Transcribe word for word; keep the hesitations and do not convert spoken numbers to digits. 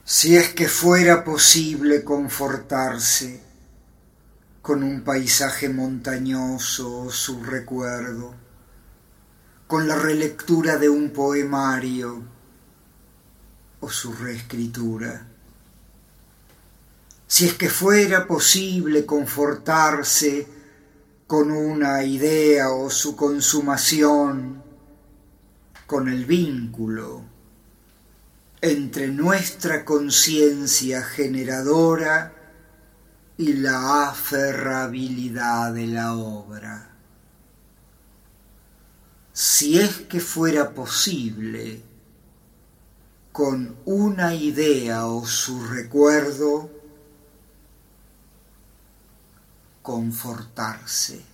Si es que fuera posible confortarse con un paisaje montañoso o su recuerdo, con la relectura de un poemario o su reescritura. Si es que fuera posible confortarse con una idea o su consumación, con el vínculo entre nuestra conciencia generadora y la aferrabilidad de la obra. Si es que fuera posible, con una idea o su recuerdo, confortarse.